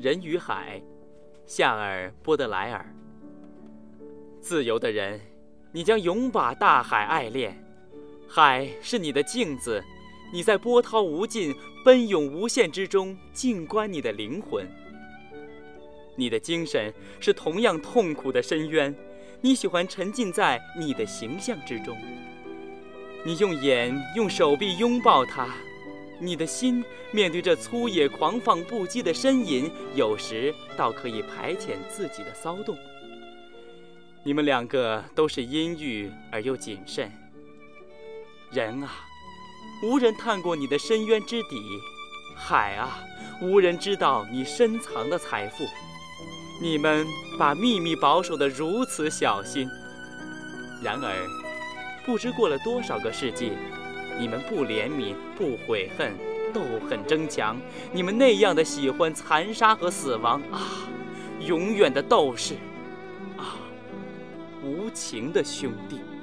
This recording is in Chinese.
人与海》，夏尔·波德莱尔。自由的人，你将永把大海爱恋，海是你的镜子，你在波涛无尽、奔涌无限之中静观你的灵魂。你的精神是同样痛苦的深渊，你喜欢沉浸在你的形象之中。你用眼、用手臂拥抱它，你的心面对这粗野狂放不羁的呻吟，有时倒可以排遣自己的骚动。你们两个都是阴郁而又谨慎。人啊，无人探过你的深渊之底；海啊，无人知道你深藏的财富。你们把秘密保守得如此小心，然而不知过了多少个世纪，你们不怜悯，不悔恨，斗狠争强，你们那样的喜欢残杀和死亡啊，永远的斗士啊，无情的兄弟。